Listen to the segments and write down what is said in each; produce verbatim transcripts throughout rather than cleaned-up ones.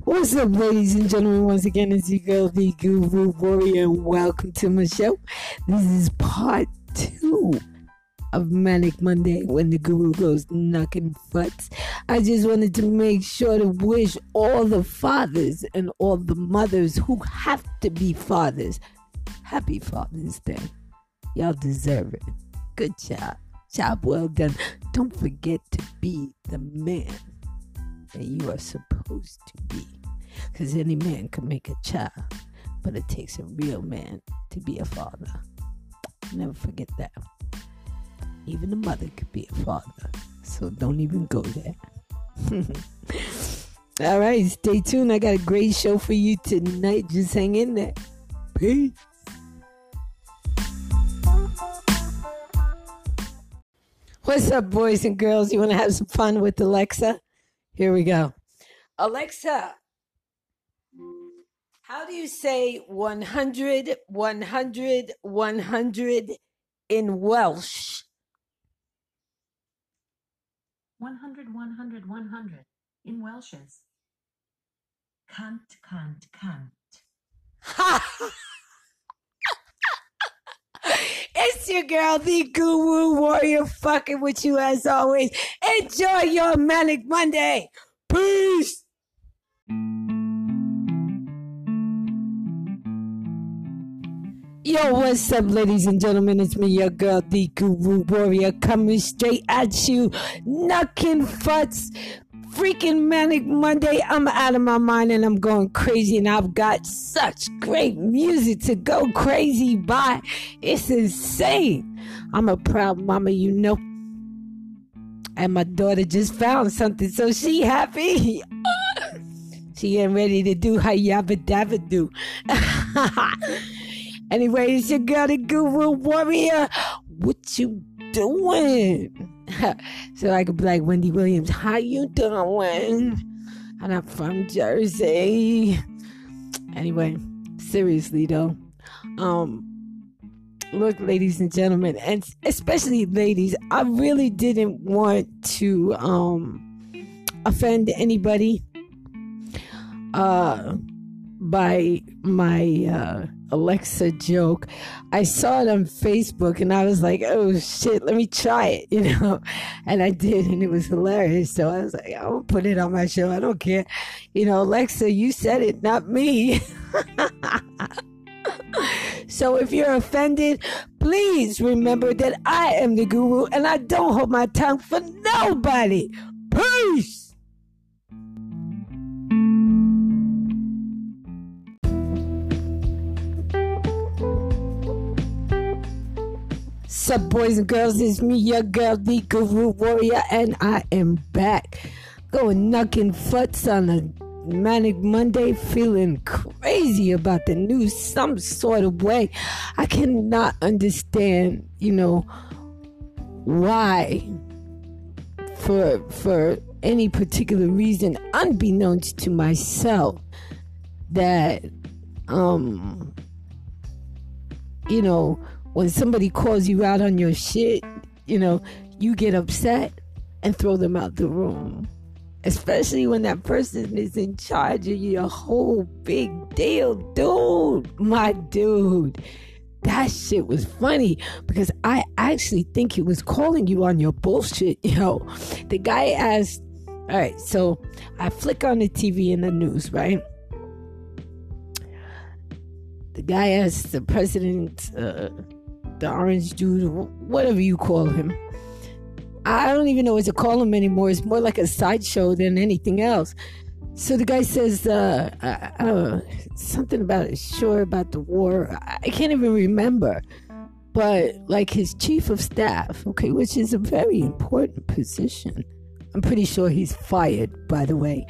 What's up, ladies and gentlemen? Once again, it's your girl, the Guru Warrior, and welcome to my show. This is part two of Manic Monday, when the Guru goes knocking butts. I just wanted to make sure to wish all the fathers and all the mothers who have to be fathers happy Father's Day. Y'all deserve it. Good job. Job well done. Don't forget to be the man that you are supposed to be. Because any man can make a child, but it takes a real man to be a father. Never forget that. Even a mother could be a father. So don't even go there. All right, stay tuned. I got a great show for you tonight. Just hang in there. Peace. What's up, boys and girls? You want to have some fun with Alexa? Here we go. Alexa, how do you say one hundred, one hundred, one hundred in Welsh? one hundred, one hundred, one hundred in Welsh is cant, cant, cant. Ha! It's your girl, the Guru Warrior, fucking with you as always. Enjoy your Manic Monday. Peace. Yo, what's up, ladies and gentlemen? It's me, your girl, the Guru Warrior, coming straight at you, knocking futs. Freaking Manic Monday. I'm out of my mind and I'm going crazy, and I've got such great music to go crazy by. It's insane. I'm a proud mama, you know. And my daughter just found something, so she happy. She getting ready to do her yabba dabba do. Anyway, it's your girl, the Guru Warrior. What you doing? So I could be like, Wendy Williams, how you doing? And I'm from Jersey. Anyway, seriously though, um, look, ladies and gentlemen, and especially ladies, I really didn't want to um offend anybody uh by my uh Alexa joke. I saw it on Facebook and I was like, oh shit, let me try it, you know. And I did, and it was hilarious. So I was like, I'll put it on my show. I don't care. You know, Alexa, you said it, not me. So if you're offended, please remember that I am the Guru and I don't hold my tongue for nobody. Peace. What's up, boys and girls? It's me, your girl, the Guru Warrior, and I am back. Going knocking futs on a Manic Monday, feeling crazy about the news some sort of way. I cannot understand, you know, why, for for any particular reason, unbeknownst to myself, that, um, you know, when somebody calls you out on your shit, you know, you get upset and throw them out the room. Especially when that person is in charge of your whole big deal. Dude, my dude, that shit was funny because I actually think he was calling you on your bullshit, yo. The guy asked, all right, so I flick on the T V in the news, right? The guy asked the president, uh, the orange dude, whatever you call him. I don't even know what to call him anymore. It's more like a sideshow than anything else. So the guy says, uh, I, I don't know, something about sure about the war. I can't even remember. But like his chief of staff, okay, which is a very important position. I'm pretty sure he's fired, by the way.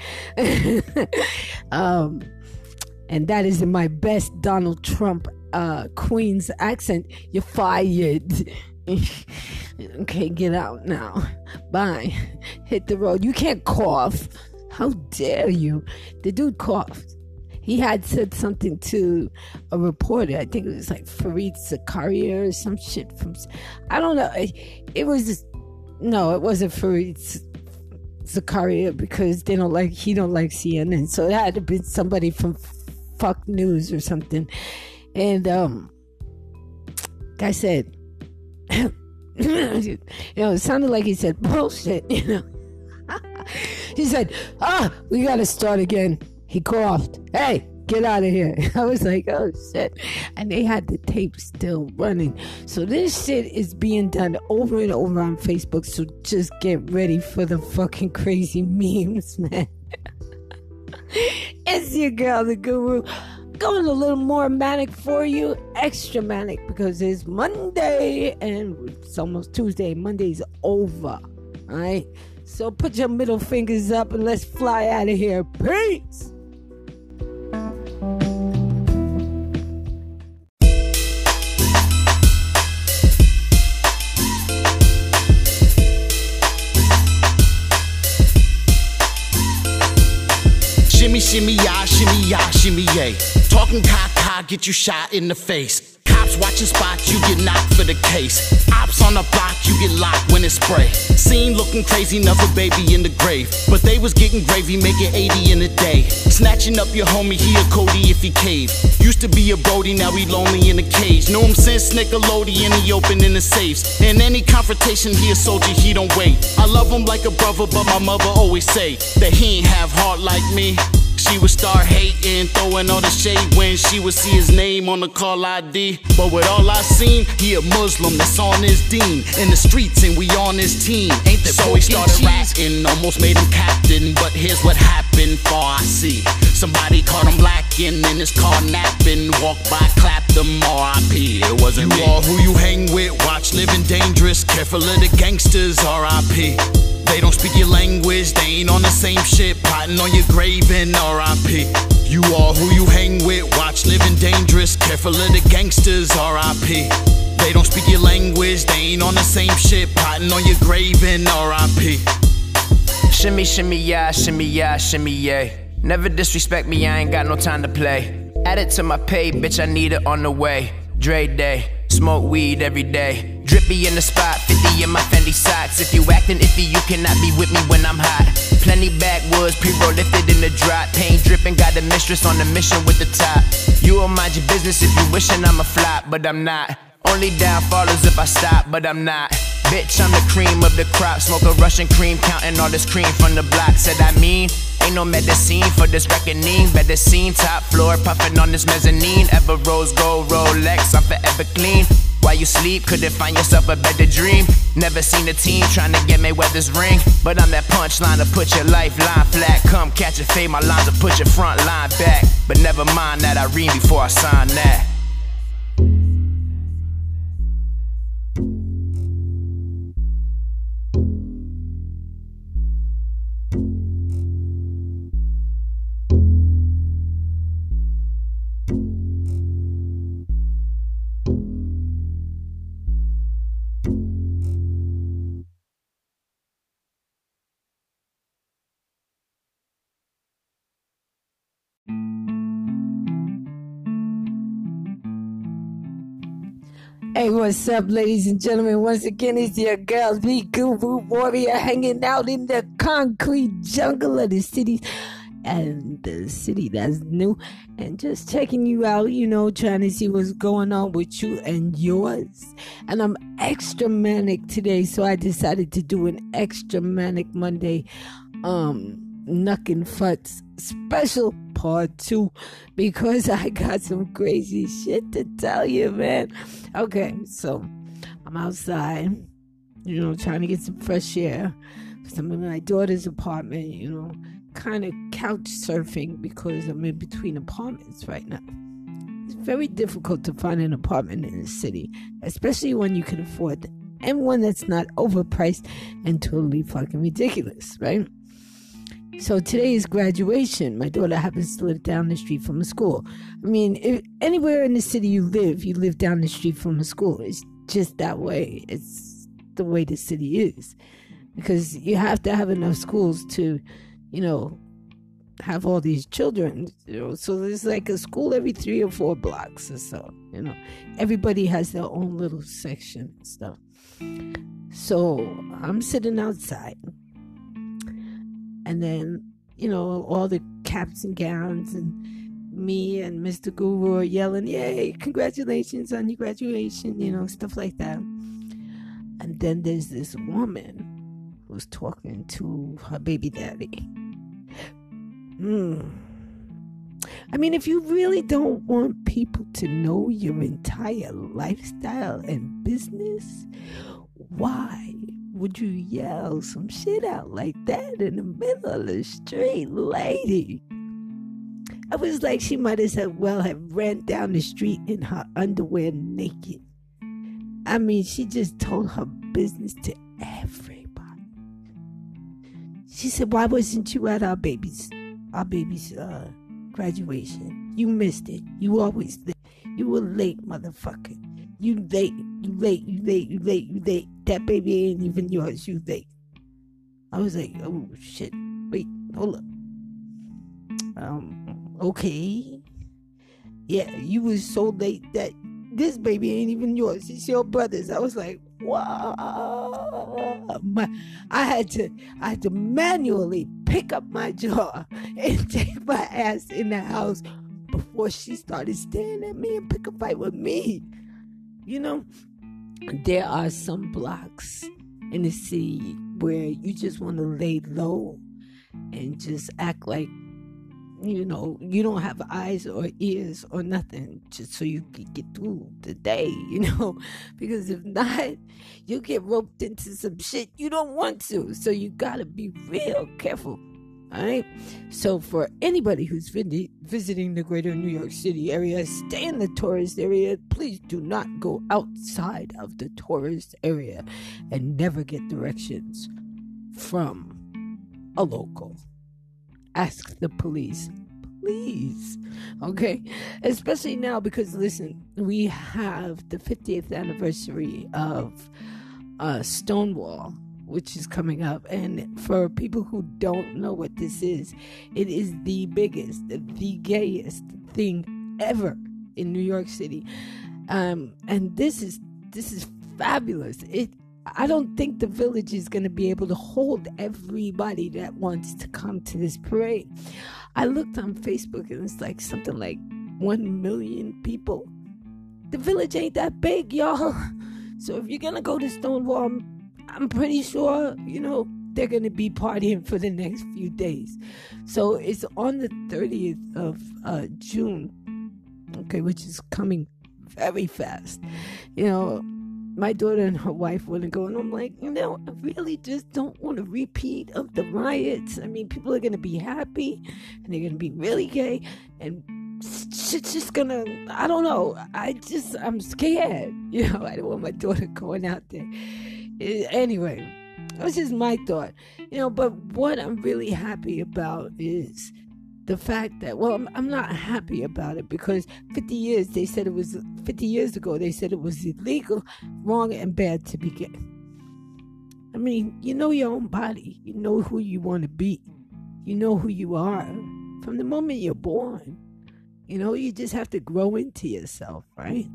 um, and that is in my best Donald Trump uh, Queen's accent. You're fired. Okay, get out now. Bye. Hit the road. You can't cough. How dare you? The dude coughed. He had said something to a reporter. I think it was like Fareed Zakaria or some shit from... I don't know. It, it was... No, it wasn't Fareed Zakaria because they don't like he don't like C N N, so it had to be somebody from Fuck News or something. And um, guy said, you know, it sounded like he said bullshit. You know, he said, "Ah, we gotta start again." He coughed. "Hey, get out of here." I was like, oh shit. And they had the tape still running. So this shit is being done over and over on Facebook. So just get ready for the fucking crazy memes, man. It's your girl, the Guru. Going a little more manic for you. Extra manic because it's Monday and it's almost Tuesday. Monday's over. Alright? So put your middle fingers up and let's fly out of here. Peace! Shimmy, shimmy, ya, shimmy, ya, shimmy, yay. Talking caca, get you shot in the face. Cops watching spots, you get knocked for the case. Ops on the block, you get locked when it's spray. Scene looking crazy, another baby in the grave. But they was getting gravy, making eighty in a day. Snatching up your homie, he a Cody if he cave. Used to be a Brody, now he lonely in a cage. Know him since Nickelodeon, he opening the safes. In any confrontation, he a soldier, he don't wait. I love him like a brother, but my mother always say that he ain't have heart like me. She would start hating, throwing all the shade when she would see his name on the call I D. But with all I seen, he a Muslim that's on his deen. In the streets and we on his team. Ain't that so he started rapping, almost made him captain. But here's what happened, far I see. Somebody caught him lacking in his car napping. Walked by, clapped him, R I P It wasn't you me. All who you hang with, watch living dangerous. Careful of the gangsters, R I P They don't speak your language, they ain't on the same shit. Plotting on your grave and R I P You all who you hang with, watch living dangerous. Careful of the gangsters, R I P They don't speak your language, they ain't on the same shit. Plotting on your grave and R I P Shimmy, shimmy, yeah, shimmy, yeah, shimmy, yeah. Never disrespect me, I ain't got no time to play. Add it to my pay, bitch, I need it on the way. Dre Day, smoke weed every day. Drippy in the spot, fifty in my Fendi socks. If you acting iffy, you cannot be with me when I'm hot. Plenty backwoods, pre-roll lifted in the drop. Paint dripping, got the mistress on the mission with the top. You will mind your business if you wishing I'm a flop, but I'm not. Only downfallers if I stop, but I'm not. Bitch, I'm the cream of the crop. Smoke a Russian cream, counting all this cream from the block. Said I mean, ain't no medicine for this reckoning. Better seen, top floor, puffing on this mezzanine. Ever rose gold Rolex, I'm forever clean. While you sleep, couldn't find yourself a better dream. Never seen a team trying to get Mayweather's ring. But I'm that punchline to put your lifeline flat. Come catch a fade, my lines to put your front line back. But never mind that I read before I sign that. Hey, what's up, ladies and gentlemen? Once again, it's your girl, the Guru Warrior, hanging out in the concrete jungle of the city and the city that's new, and just checking you out, you know, trying to see what's going on with you and yours. And I'm extra manic today, so I decided to do an extra manic Monday um Knuckin' Futz special part two, because I got some crazy shit to tell you, man. Okay, so I'm outside, you know, trying to get some fresh air. I'm in my daughter's apartment, you know, kind of couch surfing because I'm in between apartments right now. It's very difficult to find an apartment in the city, especially one you can afford and one that's not overpriced and totally fucking ridiculous, right? So today is graduation. My daughter happens to live down the street from a school. I mean, if anywhere in the city you live, you live down the street from a school. It's just that way. It's the way the city is. Because you have to have enough schools to, you know, have all these children. You know, so there's like a school every three or four blocks or so. You know, everybody has their own little section and stuff. So I'm sitting outside. And then, you know, all the caps and gowns and me and Mister Guru are yelling, yay, congratulations on your graduation, you know, stuff like that. And then there's this woman who's talking to her baby daddy. Hmm. I mean, if you really don't want people to know your entire lifestyle and business, why would you yell some shit out like that in the middle of the street, lady? I was like, she might as well have ran down the street in her underwear naked. I mean, she just told her business to everybody. She said, why wasn't you at our baby's, our baby's, uh, graduation? You missed it. You always late. You were late, motherfucker. You late. You late. You late. You late. You late. That baby ain't even yours. You late. I was like, oh shit. Wait, hold up. Um, okay. Yeah, you was so late that this baby ain't even yours. It's your brother's. I was like, wow. My, I had to, I had to manually pick up my jaw and take my ass in the house before she started staring at me and pick a fight with me. You know, there are some blocks in the city where you just want to lay low and just act like, you know, you don't have eyes or ears or nothing, just so you can get through the day, you know, because if not, you'll get roped into some shit you don't want to. So you gotta be real careful. All right. So for anybody who's vid- visiting the greater New York City area, stay in the tourist area. Please do not go outside of the tourist area and never get directions from a local. Ask the police, please. Okay. Especially now because, listen, we have the fiftieth anniversary of uh, Stonewall, which is coming up. And for people who don't know what this is, it is the biggest, the gayest thing ever in New York City. Um, and this is this is fabulous. It I don't think the Village is going to be able to hold everybody that wants to come to this parade. I looked on Facebook and it's like something like one million people. The Village ain't that big, y'all. So if you're going to go to Stonewall, I'm pretty sure, you know, they're going to be partying for the next few days. So it's on the thirtieth of uh, June, okay, which is coming very fast. You know, my daughter and her wife want to go, and I'm like, you know, I really just don't want a repeat of the riots. I mean, people are going to be happy, and they're going to be really gay, and shit's just going to, I don't know. I just, I'm scared. You know, I don't want my daughter going out there. Anyway, that's just my thought. You know, but what I'm really happy about is the fact that, well, I'm, I'm not happy about it because fifty years, they said it was, fifty years ago, they said it was illegal, wrong, and bad to be gay. I mean, you know your own body. You know who you want to be. You know who you are from the moment you're born. You know, you just have to grow into yourself, right?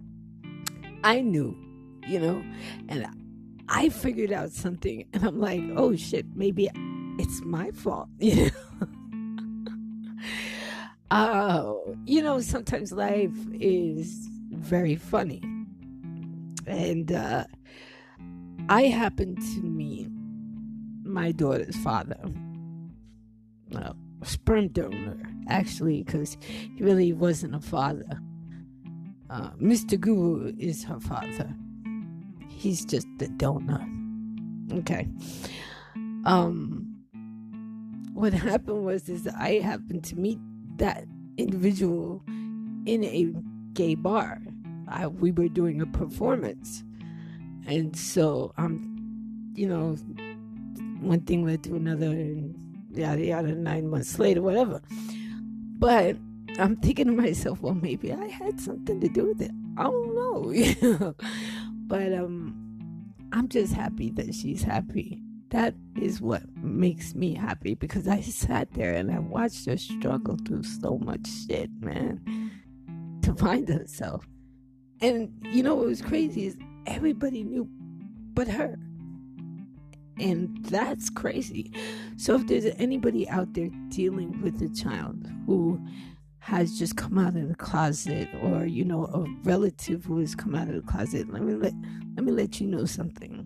I knew, you know, and I figured out something, and I'm like, oh shit, maybe it's my fault, you know? Uh, you know, sometimes life is very funny. And uh, I happened to meet my daughter's father, well, sperm donor, actually, because he really wasn't a father. Uh, Mister Guru is her father. He's just the donor. Okay. Um, what happened was is I happened to meet that individual in a gay bar. I, we were doing a performance, and so um, you know, one thing led to another, and yada yada. Nine months later, whatever. But I'm thinking to myself, well, maybe I had something to do with it. I don't know, you know. But um, I'm just happy that she's happy. That is what makes me happy, because I sat there and I watched her struggle through so much shit, man, to find herself. And you know what was crazy is everybody knew but her. And that's crazy. So if there's anybody out there dealing with a child who has just come out of the closet, or, you know, a relative who has come out of the closet, let me let, let me let you know something.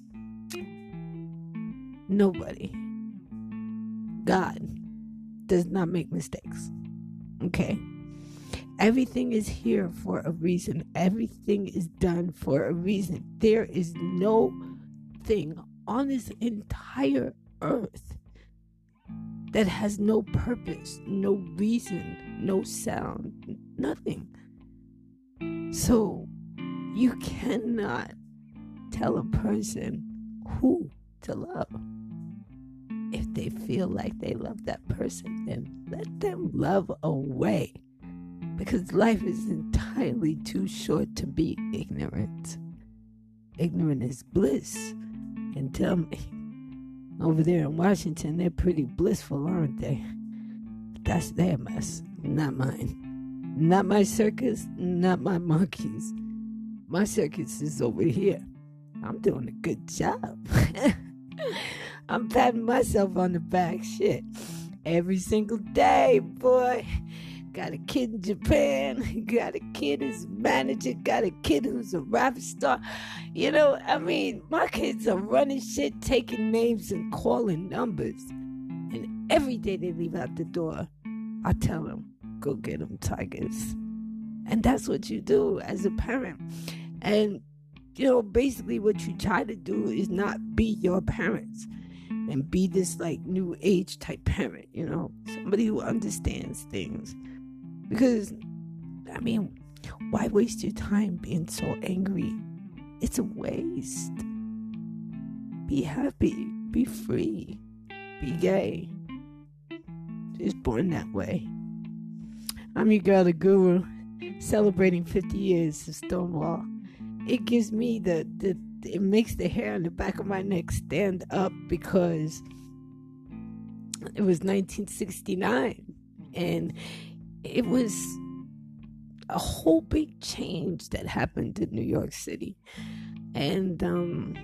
Nobody, God, does not make mistakes. Okay? Everything is here for a reason. Everything is done for a reason. There is no thing on this entire earth that has no purpose, no reason, no sound, nothing. So you cannot tell a person who to love. If they feel like they love that person, then let them love away. Because life is entirely too short to be ignorant. Ignorant is bliss. And tell me, over there in Washington, they're pretty blissful, aren't they? But that's their mess, not mine. Not my circus, not my monkeys. My circus is over here. I'm doing a good job. I'm patting myself on the back. Shit. Every single day, boy. Got a kid in Japan. Got a kid who's a manager. Got a kid who's a rap star. You know, I mean, my kids are running shit, taking names and calling numbers. And every day they leave out the door, I tell them, go get them, Tigers. And that's what you do as a parent. And, you know, basically what you try to do is not be your parents. And be this, like, new age type parent, you know. Somebody who understands things. Because, I mean, why waste your time being so angry? It's a waste. Be happy. Be free. Be gay. Just born that way. I'm your girl, the Guru, celebrating fifty years of Stonewall. It gives me the, the, it makes the hair on the back of my neck stand up because it was nineteen sixty-nine. And it was a whole big change that happened in New York City. And um,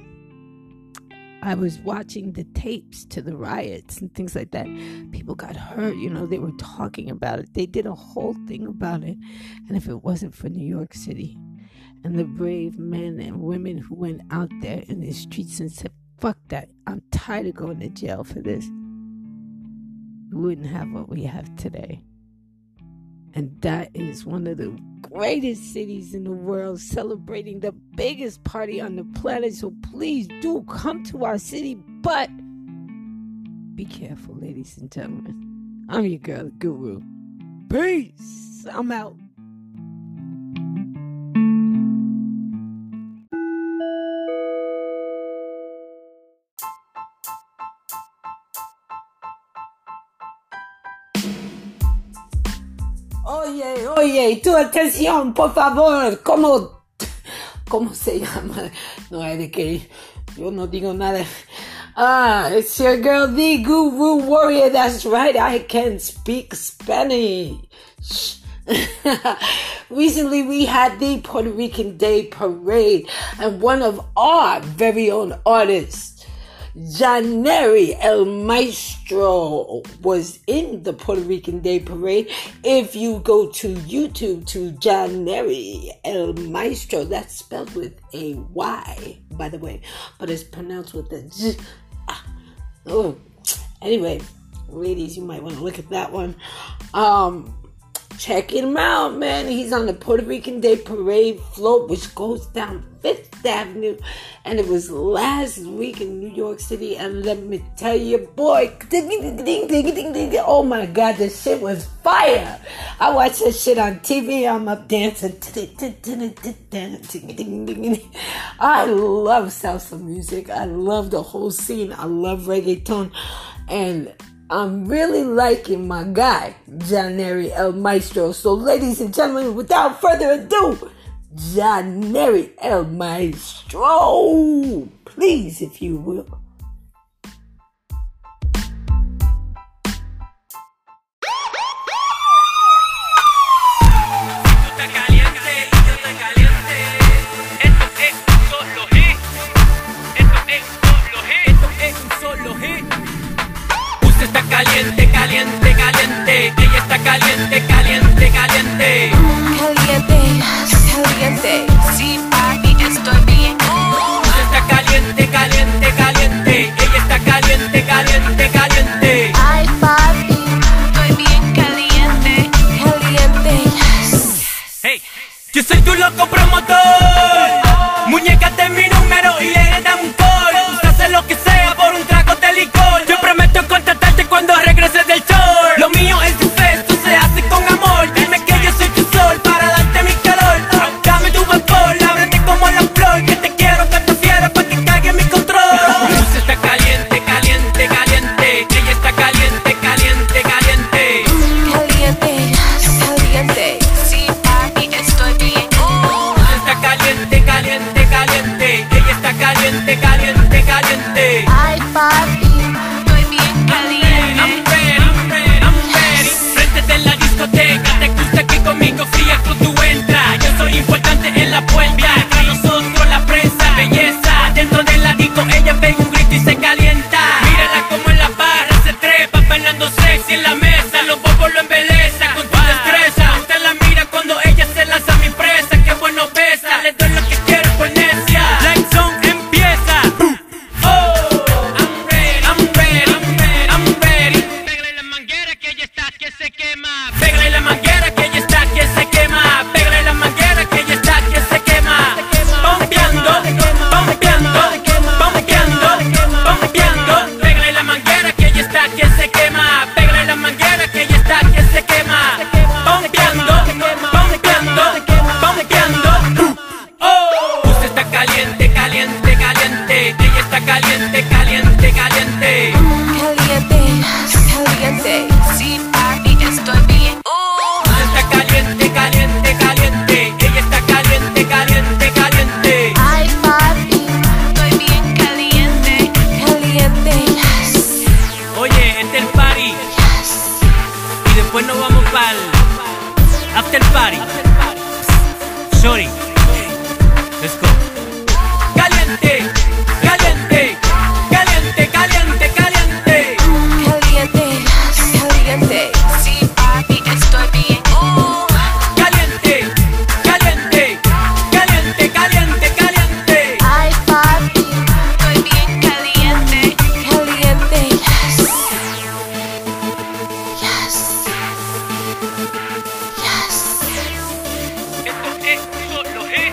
I was watching the tapes to the riots and things like that. People got hurt, you know, they were talking about it. They did a whole thing about it. And if it wasn't for New York City and the brave men and women who went out there in the streets and said, fuck that, I'm tired of going to jail for this, we wouldn't have what we have today. And that is one of the greatest cities in the world, celebrating the biggest party on the planet. So please do come to our city, but be careful, ladies and gentlemen. I'm your girl, the Guru. Peace. I'm out. Oye, oye, tu atención, por favor. ¿Cómo, cómo se llama? No hay de que yo no digo nada. Ah, it's your girl, the Guru Warrior. That's right, I can speak Spanish. Recently, we had the Puerto Rican Day Parade, and one of our very own artists, Janeri El Maestro, was in the Puerto Rican Day Parade. If you go to YouTube to Janeri El Maestro, that's spelled with a Y, by the way, but it's pronounced with a Z. Ah, oh, anyway, ladies, you might want to look at that one. Um, check him out, man. He's on the Puerto Rican Day Parade float, which goes down Fifth Avenue, and it was last week in New York City, and let me tell you, boy, oh my God, this shit was fire. I watched this shit on T V, I'm up dancing. I love salsa music. I love the whole scene. I love reggaeton, and I'm really liking my guy, Janeri El Maestro. So, ladies and gentlemen, without further ado, Janeri El Maestro, please, if you will. Esto es caliente, caliente, caliente. Caliente, caliente. Sí, papi, estoy bien. Usted está caliente, caliente, caliente. Ella está caliente, caliente, caliente. Ay, papi, estoy bien caliente, caliente. Hey, yo soy tu loco promotor. Muñeca de mi número y le dan un call. Usted hace lo que sea por un trago de licor. Yo prometo contratarte cuando regreses del tour. Lo mío es esto se hace con amor. Dime que yo soy tu sol para darte mi calor. Dame tu vapor, ábrete como la flor. Que te quiero, que te fiero pa' que cague mi control. Usted está caliente, caliente, caliente. Ella está caliente, caliente, caliente. Caliente, caliente. Sí, papi, estoy bien. Usted está caliente, caliente, caliente. Ella está caliente, caliente, caliente. Ay, papi, estoy bien caliente. I'm ready, I'm ready, I'm ready. Frente de la discoteca, te gusta que conmigo fría tú tú entras. Yo soy importante en la puerta, a nosotros la prensa, belleza. Dentro de la disco ella pega un grito y se calienta. Mírala como en la barra se trepa, bailando sexy en la mesa. Los bobos lo embeleza con tu destreza. Usted la mira cuando ella se lanza a mi presa. Qué bueno besa, le doy lo que quiero por necia. Lights on, empieza. Oh, I'm ready, I'm ready, I'm ready, I'm ready. Pégale la manguera que ella está que se quema. Pégale la manguera que ella está que se quema. Pégale la manguera que ella está que se quema. Pompeando, pompeando, pompeando, pompeando. Pégale la manguera que ella está que se quema. Pégale la manguera que ella está que se quema. Pompeando, pompeando, pompeando. Oh, usted está caliente, caliente, caliente. Ella está caliente, caliente, caliente. Caliente, caliente. Sí, papi, estoy bien. Usted está caliente, caliente, caliente. Ella está caliente, caliente, caliente. Ay, papi, estoy bien caliente, caliente. Oye, este es el party. Y después nos vamos para el after party. Sorry. Let's go. Caliente, caliente, caliente, caliente, caliente. Caliente, caliente. Sí, papi, estoy bien. Caliente, caliente, caliente, caliente, caliente. Ay, papi, estoy bien caliente, caliente. Yes. Yes. Esto es solo es.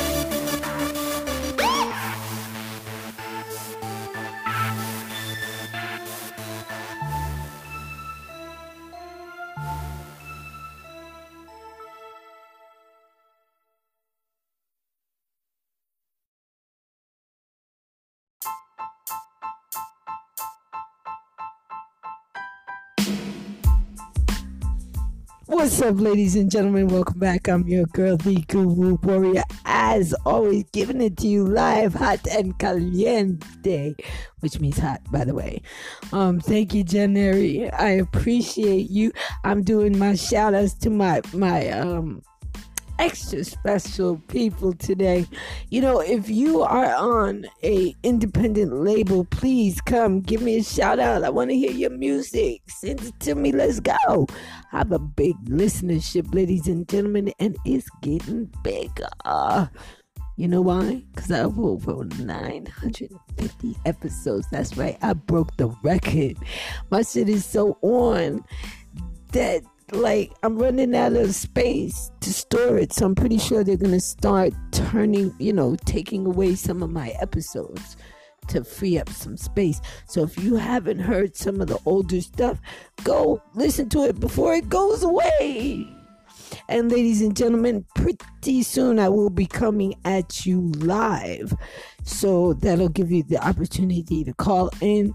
What's up, ladies and gentlemen? Welcome back. I'm your girl, the Guru Warrior. As always, giving it to you live, hot and caliente, which means hot, by the way. Um, thank you, January. I appreciate you. I'm doing my shout outs to my my um extra special people today. You know, if you are on a independent label, please come give me a shout out. I want to hear your music. Send it to me. Let's go. I have a big listenership, ladies and gentlemen, and it's getting bigger. You know why? Because I have over nine hundred fifty episodes. That's right. I broke the record. My shit is so on that, like, I'm running out of space to store it. So I'm pretty sure they're going to start turning, you know, taking away some of my episodes to free up some space. So if you haven't heard some of the older stuff, go listen to it before it goes away. And ladies and gentlemen, pretty soon I will be coming at you live. So that'll give you the opportunity to call in,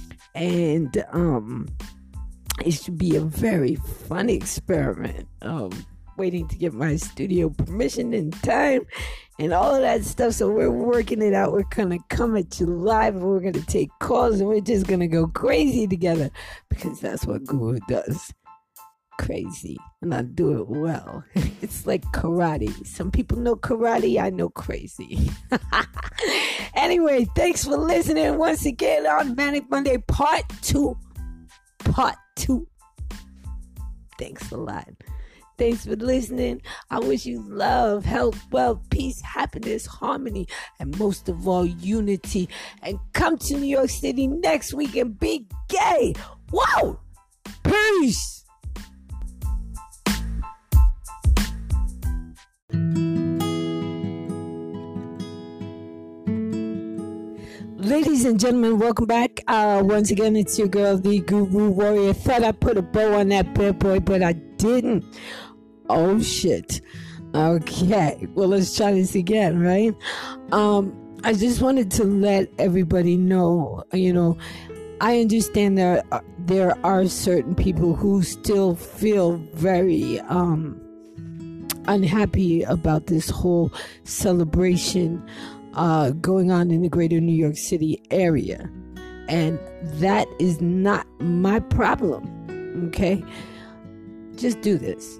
and um it should be a very fun experiment. Um, waiting to get my studio permission in time and all of that stuff. So we're working it out. We're going to come at you live, and we're going to take calls, and we're just going to go crazy together, because that's what Guru does. Crazy. And I do it well. It's like karate. Some people know karate. I know crazy. Anyway, thanks for listening once again on Manic Monday Part two. Part two. Thanks a lot. Thanks for listening. I wish you love, health, wealth, peace, happiness, harmony, and most of all, unity. And come to New York City next week and be gay. Whoa! Peace! Ladies and gentlemen, welcome back. Uh, once again, it's your girl, the Guru Warrior. Thought I put a bow on that bad boy, but I didn't. Oh, shit. Okay. Well, let's try this again, right? Um, I just wanted to let everybody know, you know, I understand there, uh, there are certain people who still feel very um, unhappy about this whole celebration Uh, going on in the greater New York City area. And that is not my problem, okay? Just do this.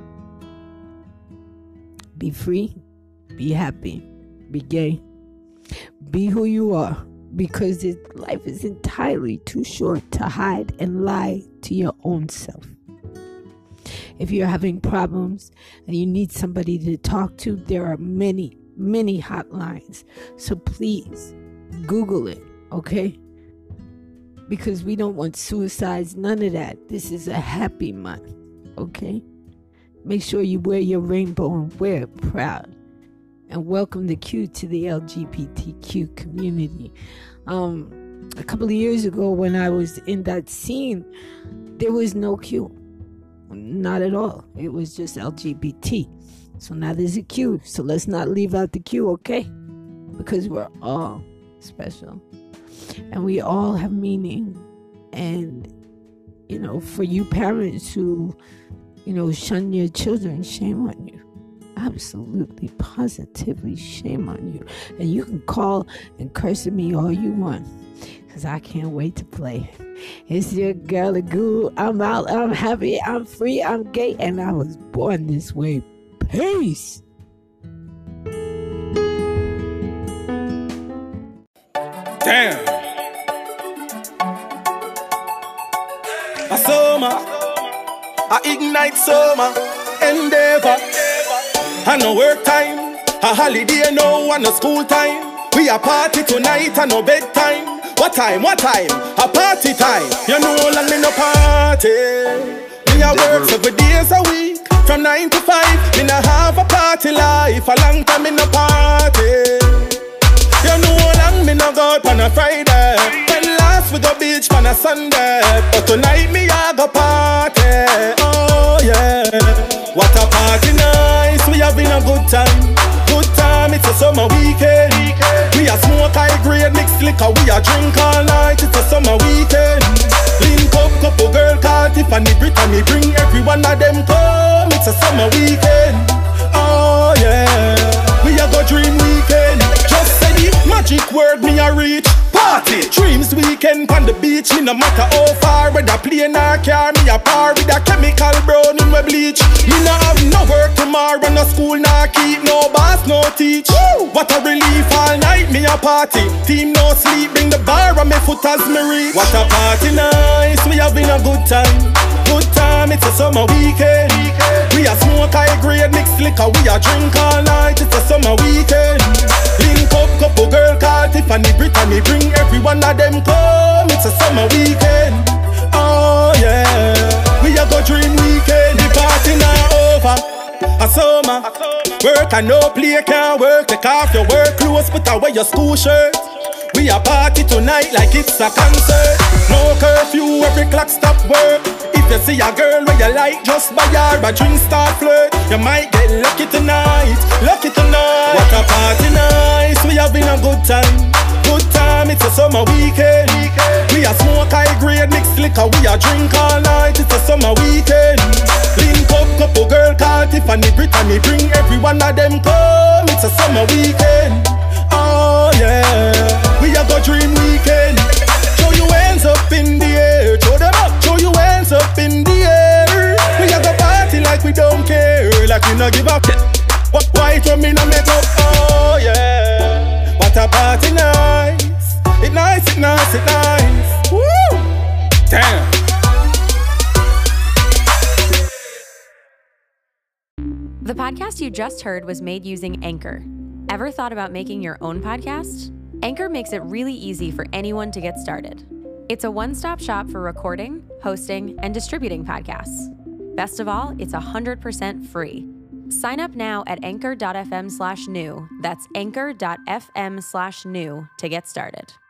Be free, be happy, be gay, be who you are, because it, life is entirely too short to hide and lie to your own self. If you're having problems and you need somebody to talk to, there are many many hotlines, so please Google it, okay? Because we don't want suicides, none of that. This is a happy month, okay? Make sure you wear your rainbow and wear it proud. And welcome the Q to the L G B T Q community. Um, a couple of years ago when I was in that scene, there was no Q. Not at all. It was just L G B T. So now there's a Q. So let's not leave out the Q, okay? Because we're all special. And we all have meaning. And, you know, for you parents who, you know, shun your children, shame on you. Absolutely, positively shame on you. And you can call and curse at me all you want. Because I can't wait to play. It's your girl, the Guru. I'm out. I'm happy. I'm free. I'm gay. And I was born this way. Peace. Damn. A summer, I ignite summer endeavor. I no work time, a holiday no and no school time. We a party tonight and no bedtime. What time? What time? A party time. You know long me no party. Me a work seven days a week. From nine to five, me nah have a party life. A long time me no party. You know how long me no go out on a Friday. When last we go beach on a Sunday. But tonight me a go party. Oh yeah. What a party nice. We having a good time. Good time, it's a summer weekend. We a smoke high grade mixed liquor. We a drink all night, it's a summer weekend. Link up, couple girl called Tiffany Brittany. Bring every one of them come. It's a summer weekend. Oh yeah. We a go dream weekend. Just say the magic word me a reach. Party. Dreams weekend on the beach. Me no matter how far. Whether plane or car. Me a par with a chemical brown in my bleach. Me no have no work tomorrow. No school no keep. No boss no teach. Woo! What a relief all night. Me a party. Team no sleep. Bring the bar on me foot as me reach. What a party nice. We having a good time. Good time. It's a summer weekend. We a smoke high grade mixed liquor. We a drink all night. It's a summer weekend. Link up couple girl called Tiffany Brittany. Bring every one of them come. It's a summer weekend. Oh yeah. We a go dream weekend. The party now over. A summer. Work and no play can't work. Take off your work clothes. Put away your school shirt. We a party tonight like it's a concert. No curfew, every clock stop work. If you see a girl where you like, just buy her a drink, start flirt. You might get lucky tonight, lucky tonight. What a party nice, we having a good time. Good time, it's a summer weekend. We a smoke high grade mixed liquor. We a drink all night, it's a summer weekend. Link up, couple girl called Tiffany Brittany. Bring every one of them come, it's a summer weekend. Oh yeah, we a go dream weekend. Show your hands up in the air, throw them up. Show your hands up in the air. We a go party like we don't care, like we no give up. Why throw me no make up? Oh yeah, what a party nice. It nice, it nice, it nice. Woo! Damn. The podcast you just heard was made using Anchor. Ever thought about making your own podcast? Anchor makes it really easy for anyone to get started. It's a one-stop shop for recording, hosting, and distributing podcasts. Best of all, it's one hundred percent free. Sign up now at anchor.fm slash new. That's anchor.fm slash new to get started.